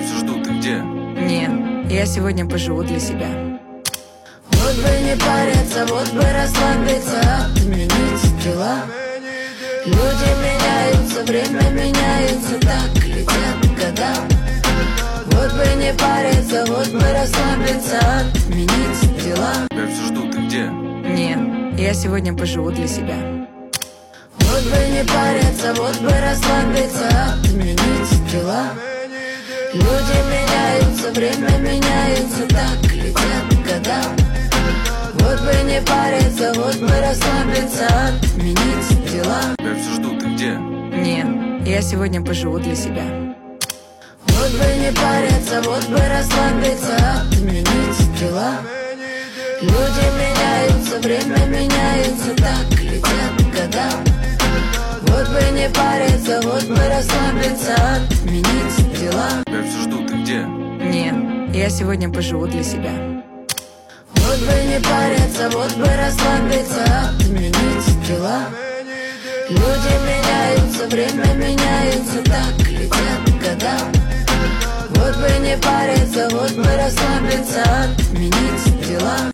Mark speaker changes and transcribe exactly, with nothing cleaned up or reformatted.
Speaker 1: все жду, ты где?
Speaker 2: Не, я сегодня поживу для себя.
Speaker 3: Вот бы не париться, вот бы расслабиться, отменить дела. Люди меняются, время меняется, так летят года. Вот бы не париться, вот бы расслабиться, отменить дела.
Speaker 1: Я все жду, ты где?
Speaker 2: Не, я сегодня поживу для себя.
Speaker 3: Вот бы не париться, вот бы расслабиться, отменить дела. Люди меняются, время меняется, так летят года. Вот бы не париться, вот бы расслабиться, отменить дела.
Speaker 1: Я все жду, ты где?
Speaker 2: Не, я сегодня поживу для себя.
Speaker 3: Вот бы не париться, вот бы расслабиться, отменить дела. Люди меняются, время меняется, так летят года. Вот бы не париться, вот бы расслабиться, отменить дела.
Speaker 1: Я все жду, ты где?
Speaker 2: Не, я сегодня поживу для себя.
Speaker 3: Вот бы не париться, вот бы расслабиться, отменить дела. Люди меняются, время меняется, так летят года. Вот бы не париться, вот бы расслабиться, отменить дела.